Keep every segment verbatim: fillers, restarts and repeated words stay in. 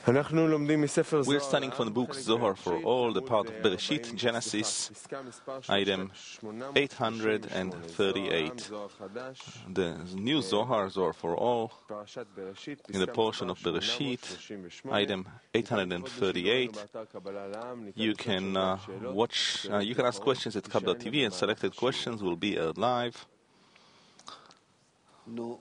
We're studying from the book Zohar for all, the part of Bereshit, Genesis, item eight hundred thirty-eight. The new Zohar, Zohar for all, in the portion of Bereshit, item eight hundred thirty-eight. You can uh, watch, uh, you can ask questions at Kabbalah T V, and selected questions will be aired live. No.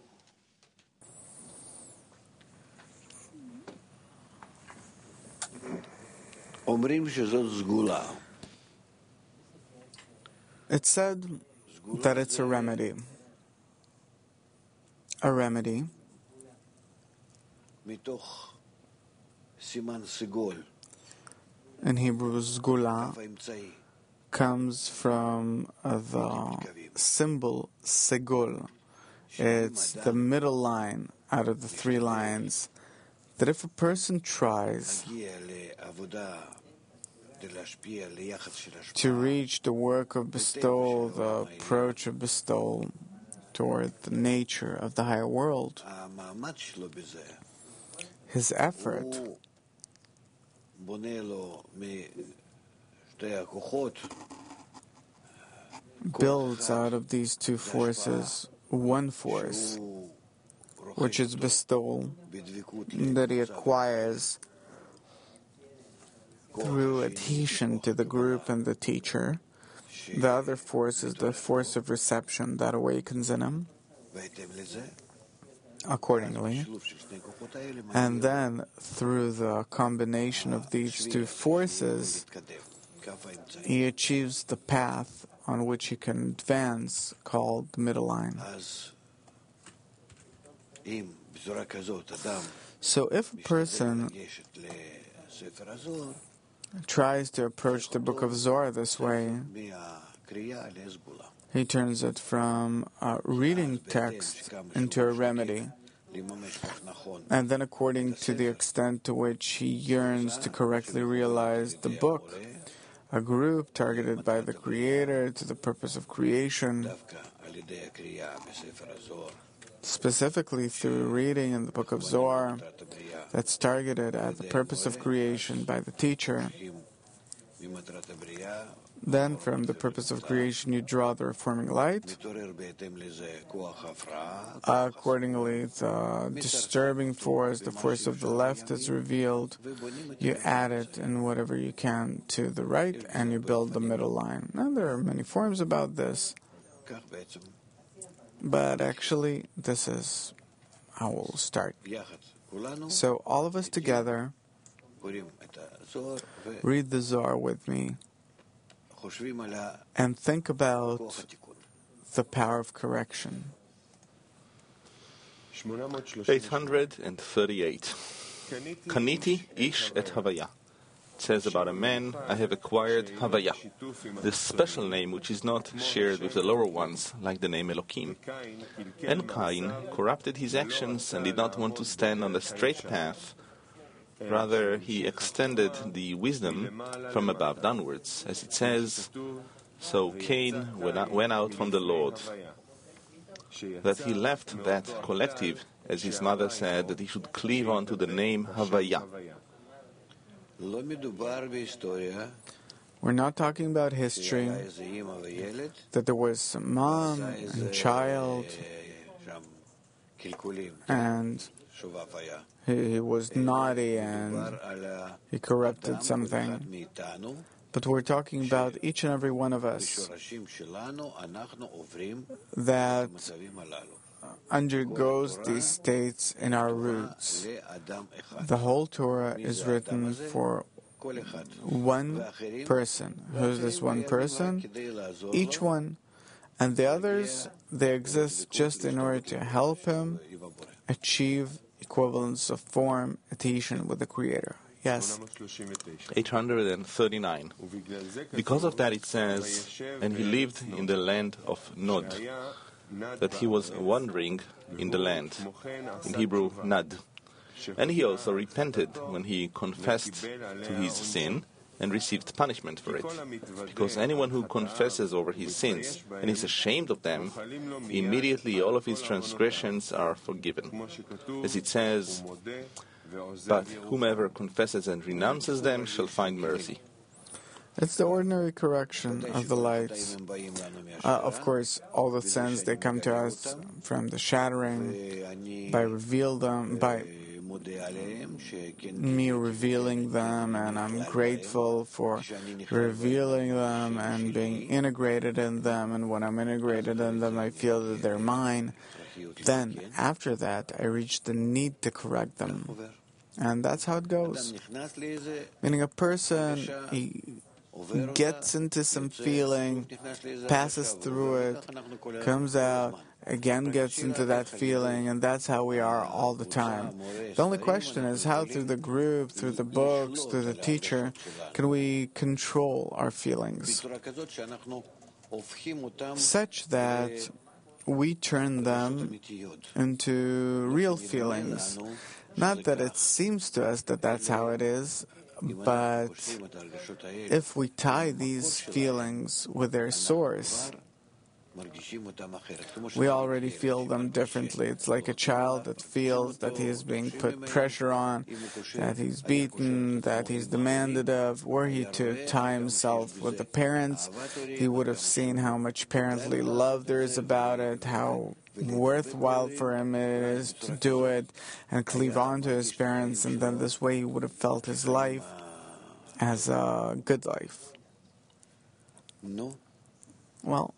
It's said that it's a remedy. A remedy in Hebrew, Zgula comes from uh, the symbol Segul. It's the middle line out of the three lines. That if a person tries to reach the work of bestowal, the approach of bestowal toward the nature of the higher world, his effort builds out of these two forces one force, which is bestowal, that he acquires through adhesion to the group and the teacher. The other force is the force of reception that awakens in him accordingly. And then, through the combination of these two forces, he achieves the path on which he can advance, called the middle line. So if a person tries to approach the book of Zohar this way, he turns it from a reading text into a remedy. And then according to the extent to which he yearns to correctly realize the book, a group targeted by the Creator to the purpose of creation, specifically through reading in the book of Zohar, that's targeted at the purpose of creation by the teacher. Then from the purpose of creation you draw the reforming light. Accordingly, the disturbing force, the force of the left is revealed. You add it in whatever you can to the right, and you build the middle line. Now there are many forms about this, but actually this is how we'll start. So all of us together read the Zohar with me and think about the power of correction. eight hundred thirty-eight. Kaniti ish et Havaya. It says about a man, I have acquired Havaya, this special name which is not shared with the lower ones, like the name Elokim. And Cain corrupted his actions and did not want to stand on the straight path. Rather, he extended the wisdom from above downwards. As it says, so Cain went out from the Lord. That he left that collective, as his mother said, that he should cleave on to the name Havaya. We're not talking about history, that there was some mom and child, and he, he was naughty and he corrupted something. But we're talking about each and every one of us that undergoes these states in our roots. The whole Torah is written for one person. Who's this one person? Each one. And the others, they exist just in order to help him achieve equivalence of form, adhesion with the Creator. Yes. eight hundred thirty-nine. Because of that it says, and he lived in the land of Nod, that he was wandering in the land, in Hebrew, Nad. And he also repented when he confessed to his sin and received punishment for it. Because anyone who confesses over his sins and is ashamed of them, immediately all of his transgressions are forgiven. As it says, but whomever confesses and renounces them shall find mercy. It's the ordinary correction of the lights. Uh, of course, all the sins, they come to us from the shattering, by reveal them, by me revealing them, and I'm grateful for revealing them and being integrated in them, and when I'm integrated in them, I feel that they're mine. Then, after that, I reach the need to correct them. And that's how it goes. Meaning a person, he gets into some feeling, passes through it, comes out, again gets into that feeling, and that's how we are all the time. The only question is how, through the group, through the books, through the teacher, can we control our feelings such that we turn them into real feelings. Not that it seems to us that that's how it is, but if we tie these feelings with their source, we already feel them differently. It's like a child that feels that he is being put pressure on, that he's beaten, that he's demanded of. Were he to tie himself with the parents, he would have seen how much parently love there is about it, how worthwhile for him it is to do it and cleave on to his parents, and then this way he would have felt his life as a good life. Well,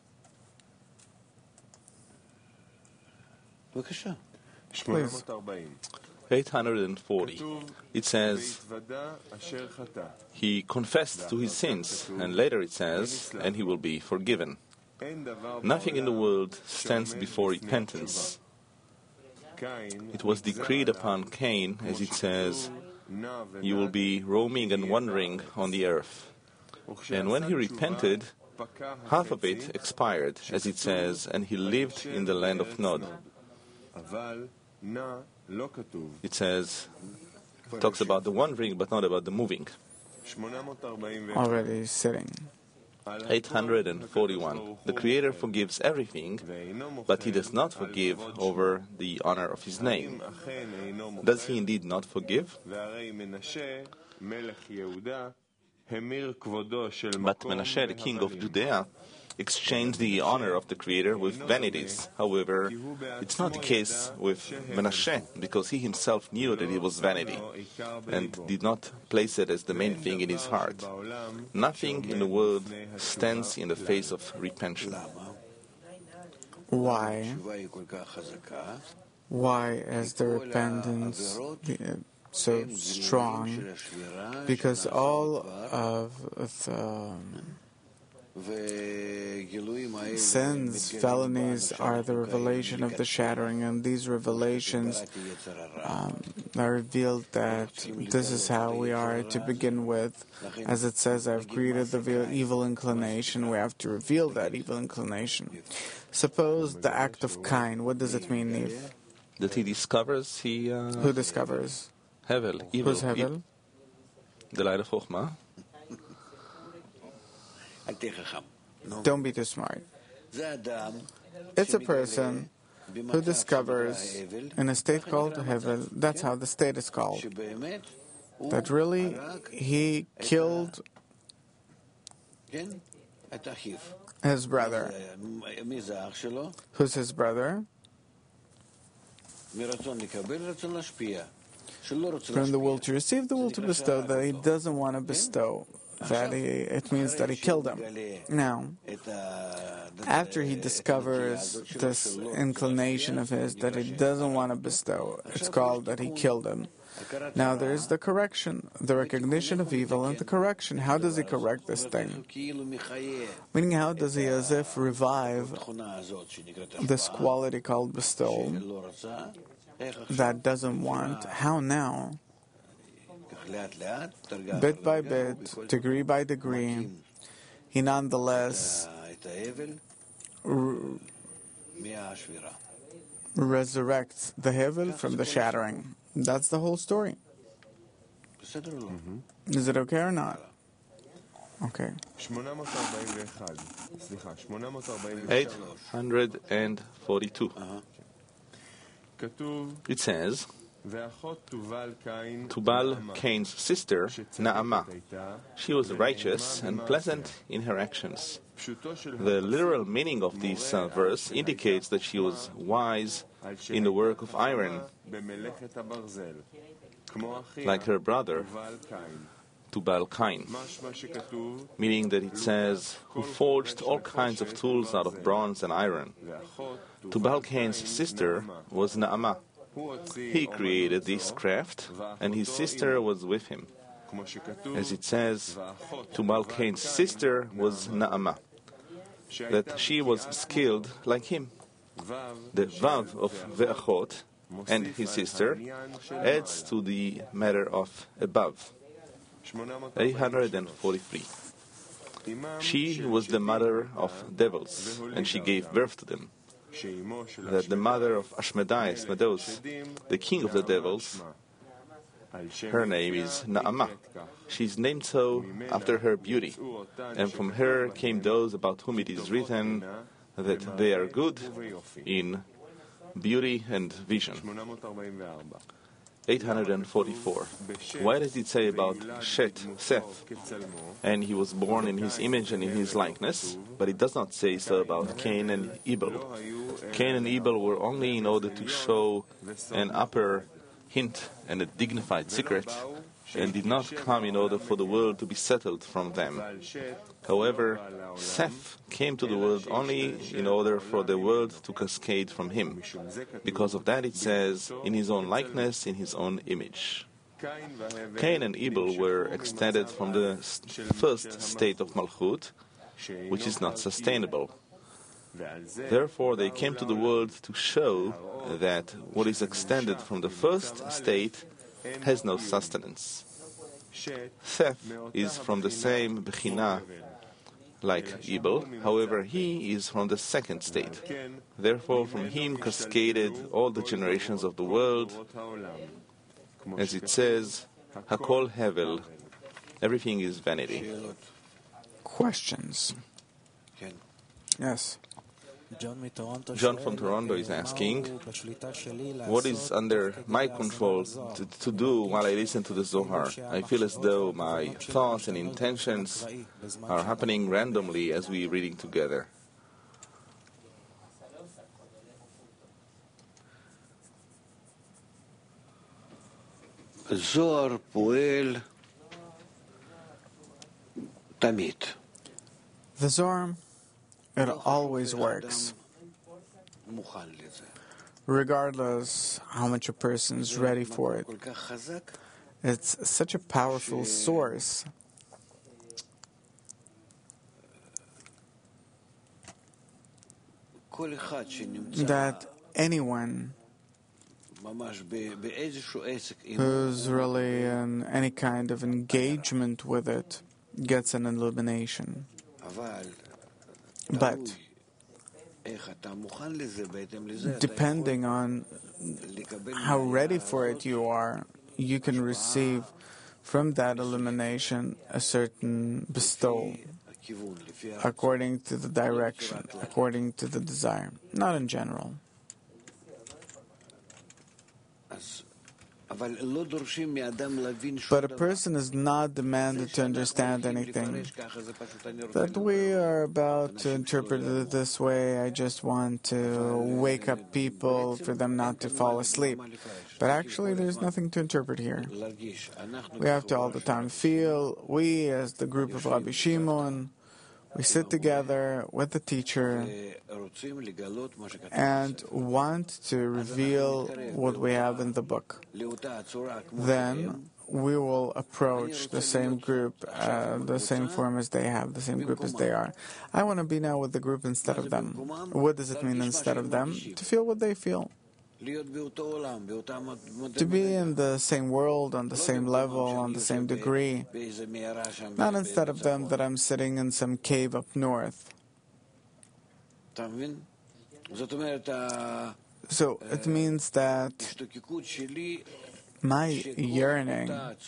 please. eight hundred forty. It says, he confessed to his sins, and later it says, and he will be forgiven. Nothing in the world stands before repentance. It was decreed upon Cain, as it says, you will be roaming and wandering on the earth. And when he repented, half of it expired, as it says, and he lived in the land of Nod. It says, it talks about the wandering, but not about the moving. Already sitting. eight hundred forty-one. The Creator forgives everything, but He does not forgive over the honor of His name. Does He indeed not forgive? But Menashe, the king of Judea, exchanged the honor of the Creator with vanities. However, it's not the case with Menashe, because he himself knew that it was vanity and did not place it as the main thing in his heart. Nothing in the world stands in the face of repentance. Why? Why is the repentance so strong? Because all of the sins, felonies, are the revelation of the shattering, and these revelations um, are revealed that this is how we are to begin with. As it says, I've created the evil inclination. We have to reveal that evil inclination. Suppose the act of Cain, what does it mean, Niv? That he discovers he... Uh, Who discovers? Hevel, evil. Who's Hevel? The light of Chokhmah. Don't be too smart. It's a person who discovers in a state called Hevel, that's how the state is called, that really he killed his brother. Who's his brother? From the will to receive, the will to bestow, that he doesn't want to bestow. That he, it means that he killed him. Now, after he discovers this inclination of his that he doesn't want to bestow, it's called that he killed him. Now there's the correction, the recognition of evil and the correction. How does he correct this thing? Meaning, how does he as if revive this quality called bestowal that doesn't want? How now? Bit by bit, degree by degree, he nonetheless r- resurrects the Hevel from the shattering. That's the whole story. Mm-hmm. Is it okay or not? Okay. eight hundred forty-two. It says, Tubal Cain's sister, Naamah. She was righteous and pleasant in her actions. The literal meaning of this uh, verse indicates that she was wise in the work of iron, like her brother, Tubal Cain, meaning that it says, who forged all kinds of tools out of bronze and iron. Tubal Cain's sister was Naamah. He created this craft, and his sister was with him. As it says, Tubal Cain's sister was Naamah, that she was skilled like him. The Vav of Ve'achot and his sister adds to the matter of above. eight hundred forty-three. She was the mother of devils, and she gave birth to them. That the mother of Ashmedai, Asmodeus, the king of the devils, her name is Naamah. She is named so after her beauty, and from her came those about whom it is written that they are good in beauty and vision. eight hundred forty-four. Why does it say about Shet, Seth, and he was born in his image and in his likeness, but it does not say so about Cain and Abel? Cain and Abel were only in order to show an upper hint and a dignified secret, and did not come in order for the world to be settled from them. However, Seth came to the world only in order for the world to cascade from him. Because of that, it says, in his own likeness, in his own image. Cain and Abel were extended from the first state of Malchut, which is not sustainable. Therefore, they came to the world to show that what is extended from the first state has no sustenance. Seth is from the same Bechina like Abel, however, he is from the second state. Therefore, from him cascaded all the generations of the world, as it says, Hakol Hevel, everything is vanity. Questions? Yes. John from Toronto is asking, what is under my control to, to do while I listen to the Zohar? I feel as though my thoughts and intentions are happening randomly as we are reading together. Zohar poel tamid. The Zohar, it always works, regardless how much a person's ready for it. It's such a powerful source that anyone who's really in any kind of engagement with it gets an illumination. But depending on how ready for it you are, you can receive from that illumination a certain bestowal according to the direction, according to the desire, not in general. But a person is not demanded to understand anything. That we are about to interpret it this way, I just want to wake up people for them not to fall asleep. But actually there's nothing to interpret here. We have to all the time feel, we as the group of Rabbi Shimon, we sit together with the teacher and want to reveal what we have in the book. Then we will approach the same group, uh, the same form as they have, the same group as they are. I want to be now with the group instead of them. What does it mean instead of them? To feel what they feel. To be in the same world, on the same level, on the same degree. Not instead of them that I'm sitting in some cave up north. So it means that my yearning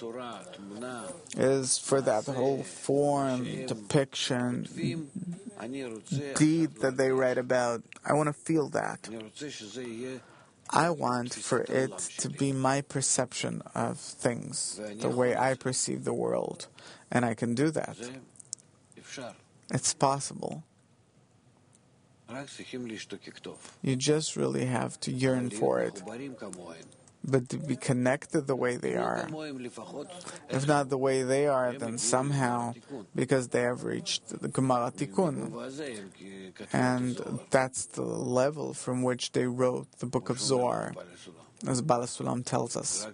is for that whole form, depiction, deed that they write about. I want to feel that. I want for it to be my perception of things, the way I perceive the world, and I can do that. It's possible. You just really have to yearn for it, but to be connected the way they are. If not the way they are, then somehow, because they have reached the Gemara Tikkun, and that's the level from which they wrote the book of Zohar, as Baal HaSulam tells us.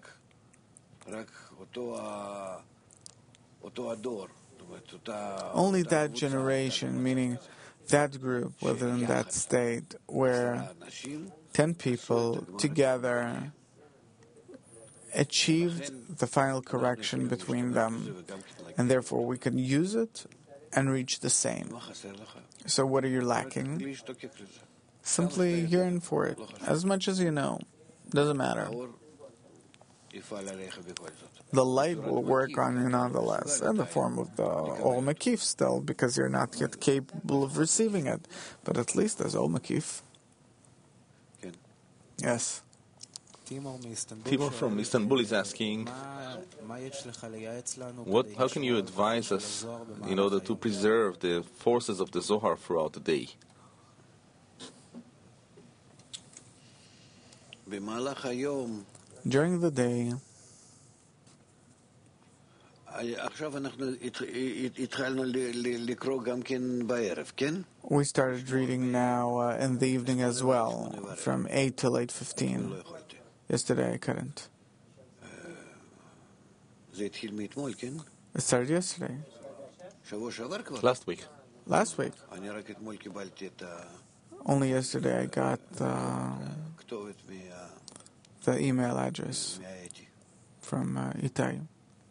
Only that generation, meaning that group within that state, where ten people together achieved the final correction between them, and therefore we can use it and reach the same. So what are you lacking? Simply yearn for it, as much as you know. Doesn't matter. The light will work on you nonetheless, in the form of the Or Makif still, because you're not yet capable of receiving it. But at least there's Or Makif. Yes. Timur from Istanbul is asking, what, how can you advise us in order to preserve the forces of the Zohar throughout the day? During the day, we started reading now uh, in the evening as well, from eight till eight fifteen. Yesterday I couldn't. It started yesterday. Last week. Last week. Only yesterday I got uh, the email address from uh, Itai.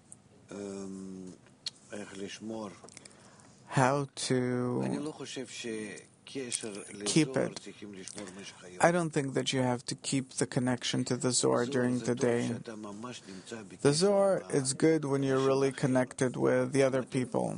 How to keep it. I don't think that you have to keep the connection to the Zohar during the day. The Zohar is good when you're really connected with the other people.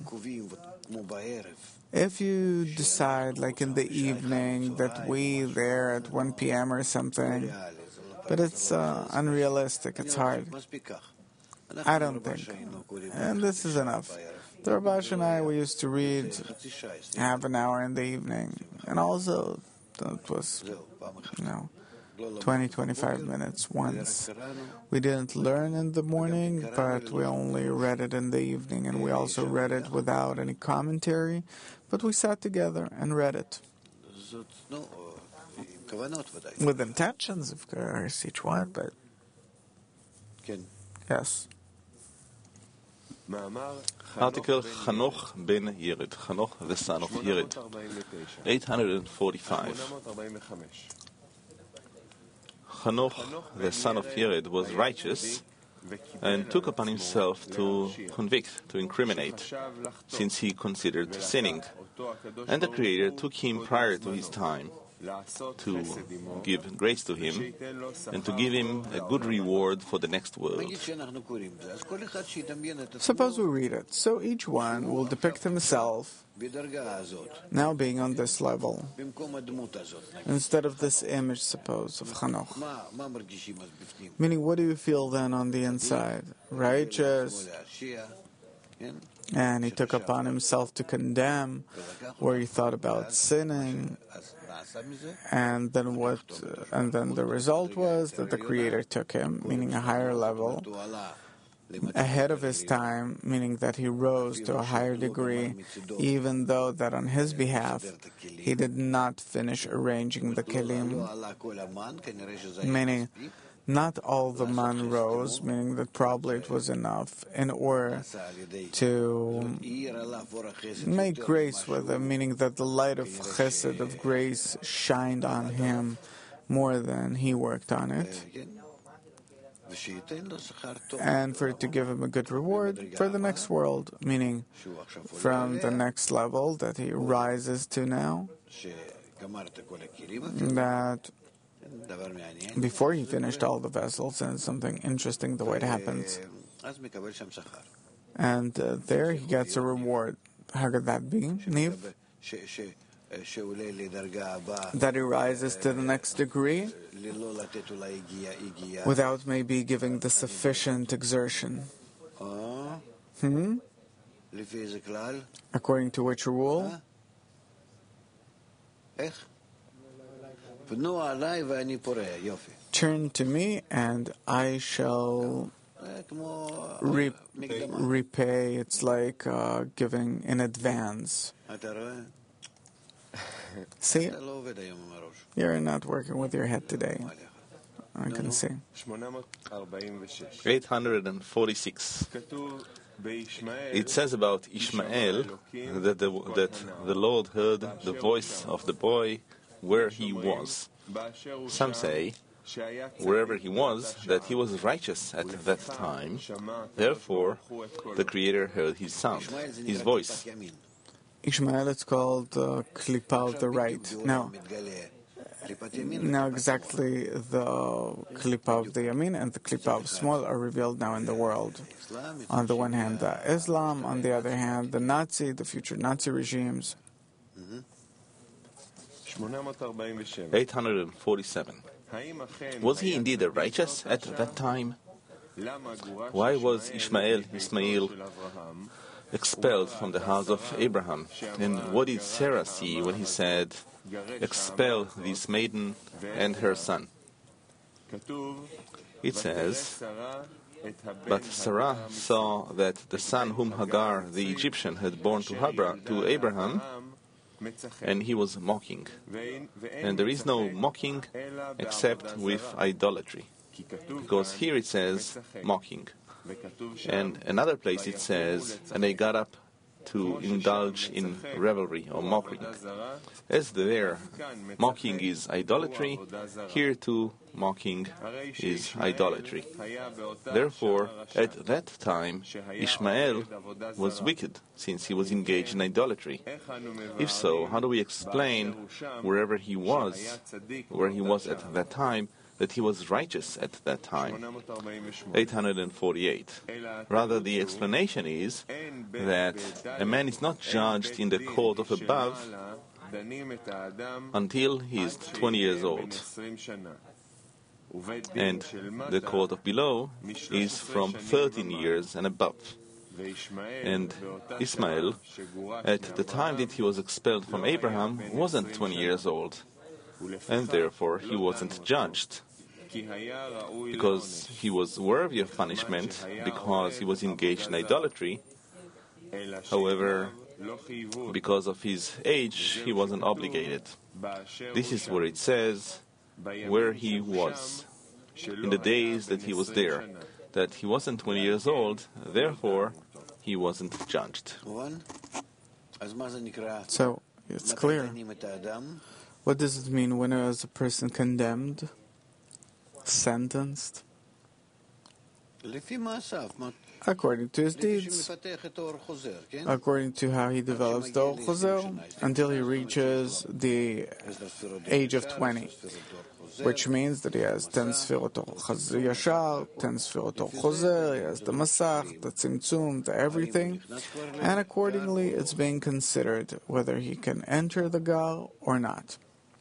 If you decide, like in the evening, that we there at one p.m. or something, but it's uh, unrealistic, it's hard. I don't think. And this is enough. The Rabash and I, we used to read half an hour in the evening. And also, it was, you know, twenty, twenty-five minutes once. We didn't learn in the morning, but we only read it in the evening. And we also read it without any commentary. But we sat together and read it. With intentions, of course, each one, but... Yes. Article Chanoch ben Yered, Chanoch the son of Yered, eight hundred forty-five. Chanoch the son of Yered was righteous and took upon himself to convict, to incriminate, since he considered sinning. And the Creator took him prior to his time to give grace to him and to give him a good reward for the next world. Suppose we read it. So each one will depict himself now being on this level, instead of this image, suppose, of Chanoch. Meaning, what do you feel then on the inside? Righteous. And he took upon himself to condemn, where he thought about sinning. And then what? Uh, and then the result was that the Creator took him, meaning a higher level, ahead of his time, meaning that he rose to a higher degree, even though that on his behalf he did not finish arranging the kelim, meaning not all the man rose, meaning that probably it was enough in order to make grace with him, meaning that the light of chesed, of grace, shined on him more than he worked on it. And for it to give him a good reward for the next world, meaning from the next level that he rises to now, that before he finished all the vessels, and it's something interesting the way it happens. And uh, there he gets a reward. How could that be, Niv? that he rises to the next degree without maybe giving the sufficient exertion. Hmm? According to which rule? Turn to me and I shall re- repay. It's like uh, giving in advance. See? You're not working with your head today. I can see. eight hundred forty-six. It says about Ishmael that the, that the Lord heard the voice of the boy where he was. Some say, wherever he was, that he was righteous at that time. Therefore, the Creator heard his sound, his voice. Ishmael, it's called uh, Klippa of the right. Now, now exactly the Klippa of the Yamin and the Klippa of Small are revealed now in the world. On the one hand, the Islam, on the other hand, the Nazi, the future Nazi regimes. eight hundred forty-seven. Was he indeed a righteous at that time? Why was Ishmael, Ismail, expelled from the house of Abraham? And what did Sarah see when he said, expel this maiden and her son? It says, but Sarah saw that the son whom Hagar the Egyptian had born to, Habra, to Abraham, and he was mocking. And there is no mocking except with idolatry, because here it says mocking. And another place it says, and they got up to indulge in revelry or mocking. As there, mocking is idolatry, here too, mocking is idolatry. Therefore, at that time, Ishmael was wicked, since he was engaged in idolatry. If so, how do we explain wherever he was, where he was at that time, that he was righteous at that time? eight hundred forty-eight. Rather, the explanation is that a man is not judged in the court of above until he is twenty years old, and the court of below is from thirteen years and above. And Ismail, at the time that he was expelled from Abraham, wasn't twenty years old, and therefore he wasn't judged, because he was worthy of punishment because he was engaged in idolatry. However, because of his age, he wasn't obligated. This is where it says where he was, in the days that he was there, that he wasn't twenty years old, therefore he wasn't judged. So, it's clear. What does it mean when is a person condemned, sentenced? According to his deeds, according to how he develops the Or Chozer, until he reaches the age of twenty, which means that he has ten Sfirot Or Yashar, ten Sfirot Or Chozer, he has the Masach, the Tzimtzum, the everything, and accordingly it's being considered whether he can enter the Gar or not.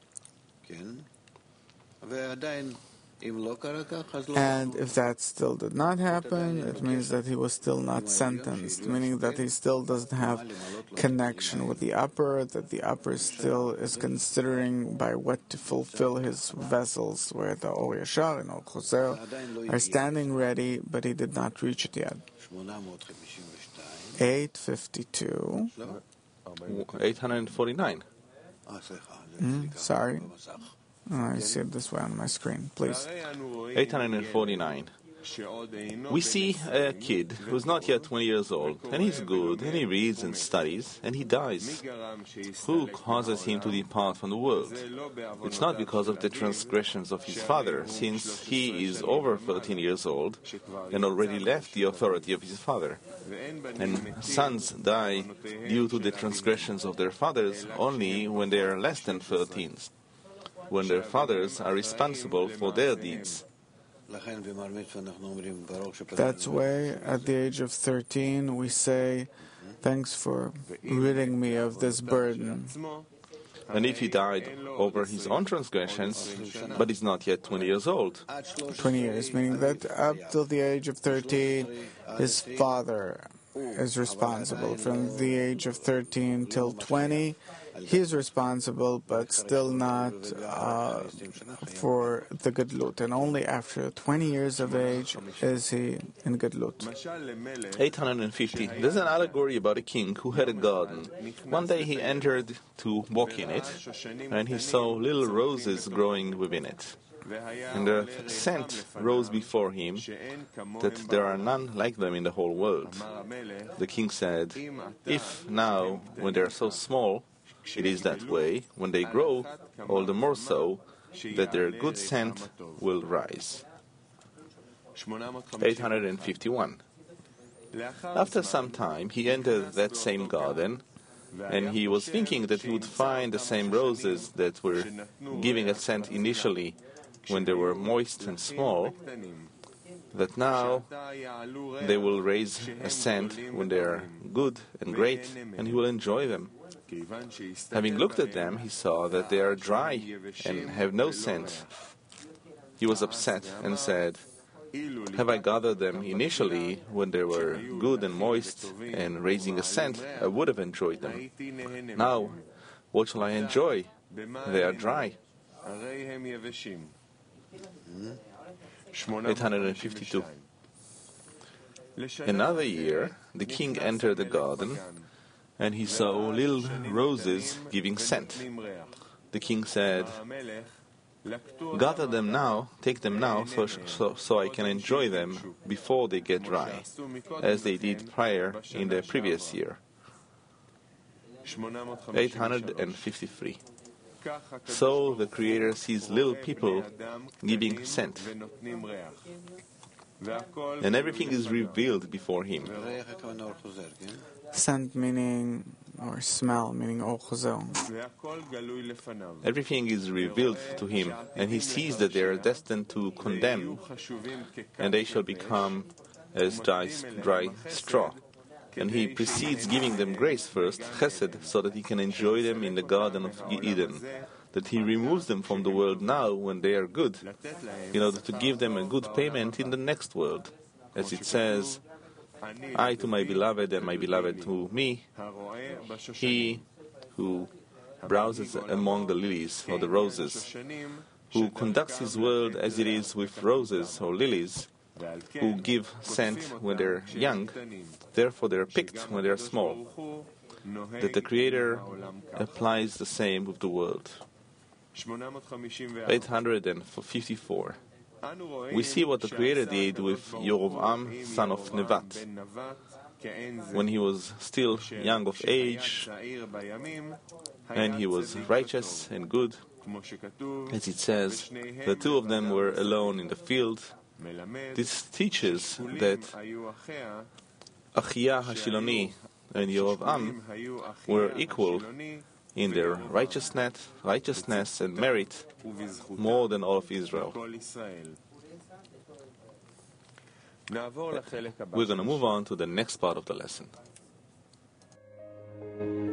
And if that still did not happen, it means that he was still not sentenced, meaning that he still doesn't have connection with the upper, that the upper still is considering by what to fulfill his vessels, where the Or Yashar and Or Chozer are standing ready, but he did not reach it yet. eight fifty-two. eight hundred forty-nine. Mm, sorry. Oh, I see it this way on my screen, please. eight hundred forty-nine. We see a kid who's not yet twenty years old, and he's good, and he reads and studies, and he dies. Who causes him to depart from the world? It's not because of the transgressions of his father, since he is over thirteen years old and already left the authority of his father. And sons die due to the transgressions of their fathers only when they are less than thirteen, when their fathers are responsible for their deeds. That's why at the age of thirteen we say, thanks for ridding me of this burden. And if he died over his own transgressions, but is not yet twenty years old, twenty years, meaning that up till the age of thirteen, his father is responsible. From the age of thirteen till twenty, he is responsible, but still not uh, for the Gadlut. And only after twenty years of age is he in Gadlut. eight hundred fifty. There's an allegory about a king who had a garden. One day he entered to walk in it, and he saw little roses growing within it. And the scent rose before him that there are none like them in the whole world. The king said, "If now, when they are so small, it is that way, when they grow, all the more so, that their good scent will rise." eight hundred fifty-one. After some time, he entered that same garden, and he was thinking that he would find the same roses that were giving a scent initially when they were moist and small, that now they will raise a scent when they are good and great, and he will enjoy them. Having looked at them, he saw that they are dry and have no scent. He was upset and said, "Have I gathered them initially when they were good and moist and raising a scent, I would have enjoyed them. Now, what shall I enjoy? They are dry." eight hundred fifty-two. Another year, the king entered the garden, and he saw little roses giving scent. The king said, "Gather them now, take them now, so, so, so I can enjoy them before they get dry, as they did prior in the previous year." eight hundred fifty-three. So the Creator sees little people giving scent, and everything is revealed before him. Scent meaning, or smell meaning or chazon. Everything is revealed to him, and he sees that they are destined to condemn, and they shall become as dry, dry straw. And he precedes giving them grace first, chesed, so that he can enjoy them in the Garden of Eden, that he removes them from the world now when they are good, in order to give them a good payment in the next world. As it says, "I to my beloved and my beloved to me, he who browses among the lilies or the roses, who conducts his world as it is with roses or lilies, who give scent when they're young, therefore they're picked when they're small." That the Creator applies the same with the world. eight hundred fifty-four. We see what the Creator did with Yerovam, son of Nevat. When he was still young of age, and he was righteous and good, as it says, the two of them were alone in the field. This teaches that Achia HaShiloni and Yerovam were equal in their righteousness, righteousness and merit more than all of Israel. We're going to move on to the next part of the lesson.